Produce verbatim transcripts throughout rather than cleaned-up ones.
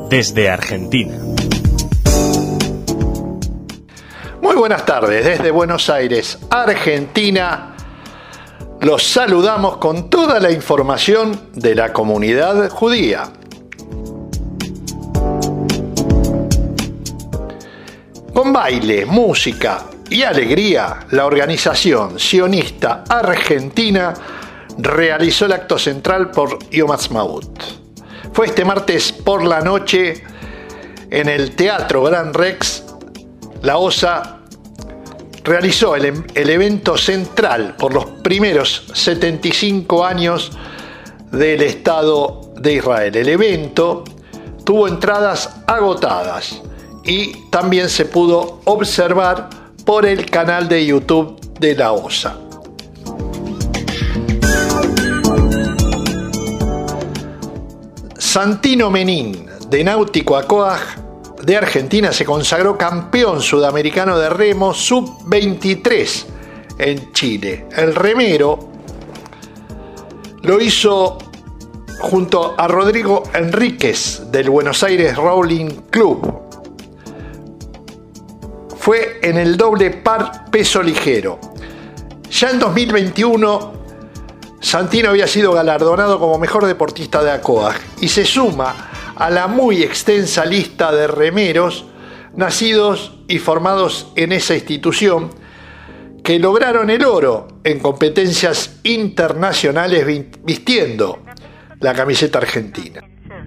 desde Argentina. Muy buenas tardes, desde Buenos Aires, Argentina. Los saludamos con toda la información de la comunidad judía. Con baile, música y alegría, la organización sionista argentina realizó el acto central por Yom Ha'atzmaut. Fue este martes por la noche en el Teatro Gran Rex. La O S A realizó el, el evento central por los primeros setenta y cinco años del Estado de Israel. El evento tuvo entradas agotadas y también se pudo observar por el canal de YouTube de la O S A. Santino Menin, de Náutico Acoaj de Argentina, se consagró campeón sudamericano de remo sub veintitrés en Chile. El remero lo hizo junto a Rodrigo Enríquez del Buenos Aires Rowing Club. Fue en el doble par peso ligero. Ya en dos mil veintiuno, Santino había sido galardonado como mejor deportista de Acoaj y se suma a la muy extensa lista de remeros nacidos y formados en esa institución que lograron el oro en competencias internacionales vistiendo la camiseta argentina.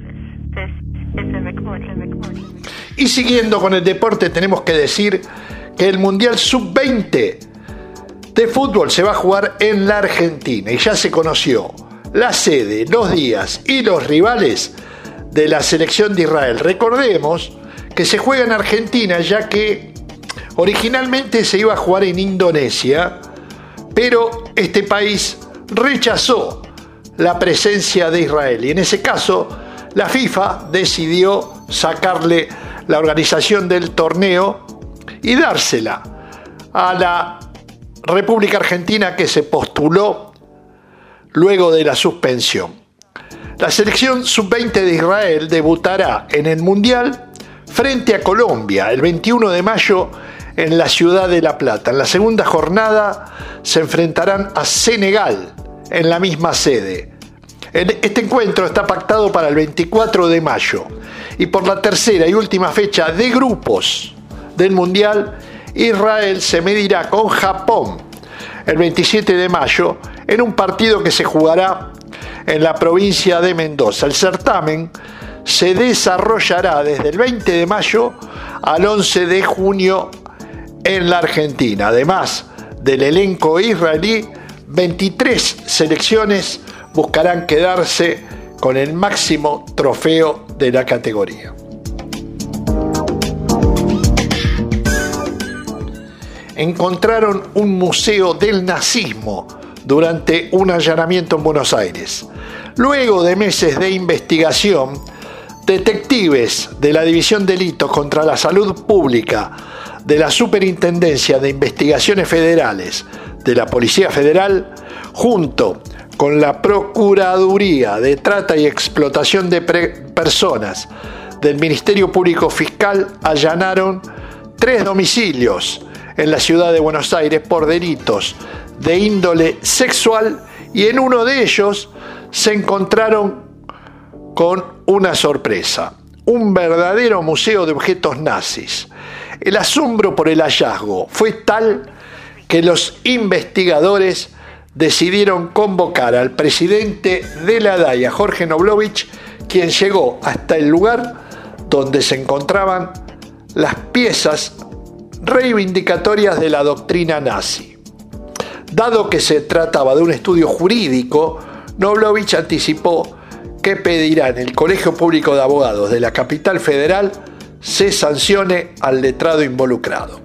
Y siguiendo con el deporte, tenemos que decir que el Mundial sub veinte de fútbol se va a jugar en la Argentina y ya se conoció la sede, los días y los rivales de la selección de Israel. Recordemos que se juega en Argentina, ya que originalmente se iba a jugar en Indonesia, pero este país rechazó la presencia de Israel y en ese caso la FIFA decidió sacarle la organización del torneo y dársela a la República Argentina, que se postuló luego de la suspensión. La selección sub veinte de Israel debutará en el Mundial frente a Colombia el veintiuno de mayo en la ciudad de La Plata. En la segunda jornada se enfrentarán a Senegal en la misma sede. Este encuentro está pactado para el veinticuatro de mayo y por la tercera y última fecha de grupos del Mundial, Israel se medirá con Japón el veintisiete de mayo en un partido que se jugará en la provincia de Mendoza. El certamen se desarrollará desde el veinte de mayo al once de junio en la Argentina. Además del elenco israelí, veintitrés selecciones buscarán quedarse con el máximo trofeo de la categoría. Encontraron un museo del nazismo durante un allanamiento en Buenos Aires. Luego de meses de investigación, detectives de la División de Delitos contra la Salud Pública de la Superintendencia de Investigaciones Federales de la Policía Federal, junto con la Procuraduría de Trata y Explotación de Personas del Ministerio Público Fiscal, allanaron tres domicilios en la ciudad de Buenos Aires por delitos de índole sexual y en uno de ellos se encontraron con una sorpresa, un verdadero museo de objetos nazis. El asombro por el hallazgo fue tal que los investigadores decidieron convocar al presidente de la D A I, a Jorge Noblovich, quien llegó hasta el lugar donde se encontraban las piezas reivindicatorias de la doctrina nazi. Dado que se trataba de un estudio jurídico, Noblovich anticipó que pedirá en el Colegio Público de Abogados de la capital federal se sancione al letrado involucrado.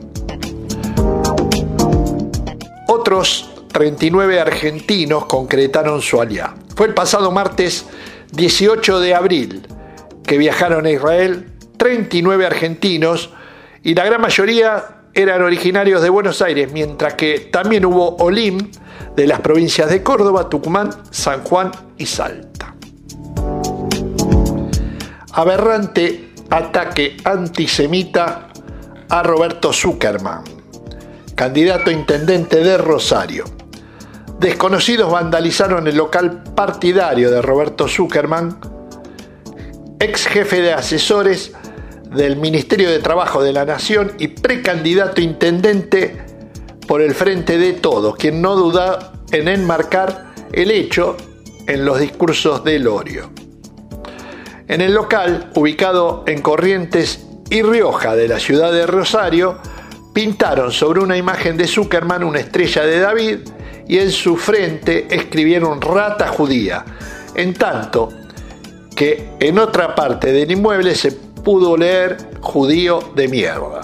Otros treinta y nueve argentinos concretaron su aliá. Fue el pasado martes dieciocho de abril que viajaron a Israel treinta y nueve argentinos y la gran mayoría eran originarios de Buenos Aires, mientras que también hubo Olim de las provincias de Córdoba, Tucumán, San Juan y Salta. aberrante ataque antisemita a Roberto Zuckerman, candidato a intendente de Rosario. Desconocidos vandalizaron el local partidario de Roberto Zuckerman, ex jefe de asesores del Ministerio de Trabajo de la Nación y precandidato a intendente por el Frente de Todos, quien no duda en enmarcar el hecho en los discursos de Lorio. En el local, ubicado en Corrientes y Rioja de la ciudad de Rosario, pintaron sobre una imagen de Zuckerman una estrella de David y en su frente escribieron rata judía, en tanto que en otra parte del inmueble se pudo leer judío de mierda.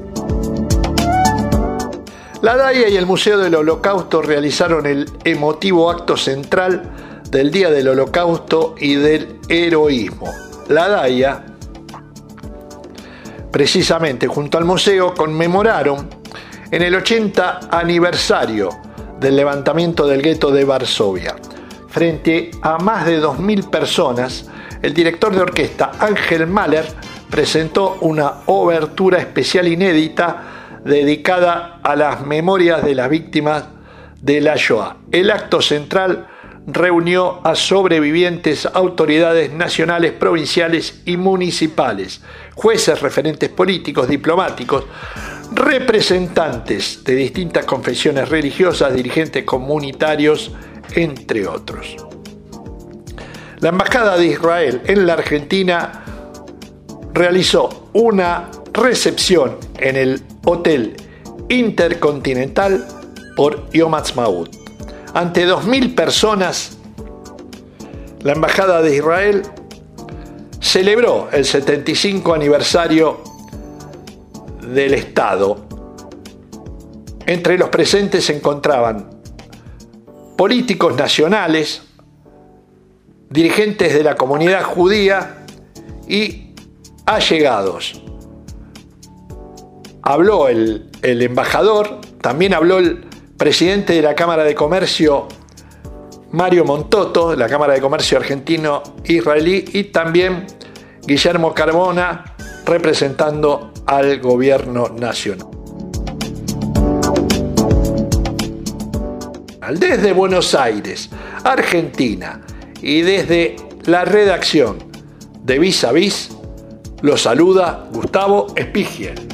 La D A I A y el Museo del Holocausto realizaron el emotivo acto central del Día del Holocausto y del Heroísmo. La D A I A, precisamente junto al museo, conmemoraron en el ochenta aniversario del levantamiento del gueto de Varsovia. Frente a más de dos mil personas, el director de orquesta Ángel Mahler presentó una obertura especial inédita dedicada a las memorias de las víctimas de la Shoah. El acto central reunió a sobrevivientes, autoridades nacionales, provinciales y municipales, jueces, referentes políticos, diplomáticos, representantes de distintas confesiones religiosas, dirigentes comunitarios, entre otros. La Embajada de Israel en la Argentina realizó una recepción en el Hotel Intercontinental por Yom Ha'atzmaut. Ante dos mil personas, la Embajada de Israel celebró el setenta y cinco aniversario del Estado. Entre los presentes se encontraban políticos nacionales, dirigentes de la comunidad judía y allegados. Habló el, el embajador, también habló el presidente de la Cámara de Comercio, Mario Montoto, de la Cámara de Comercio argentino-israelí, y también Guillermo Carbona, representando al gobierno nacional. Desde Buenos Aires, Argentina, y desde la redacción de Vis a Vis, los saluda Gustavo Spigiel.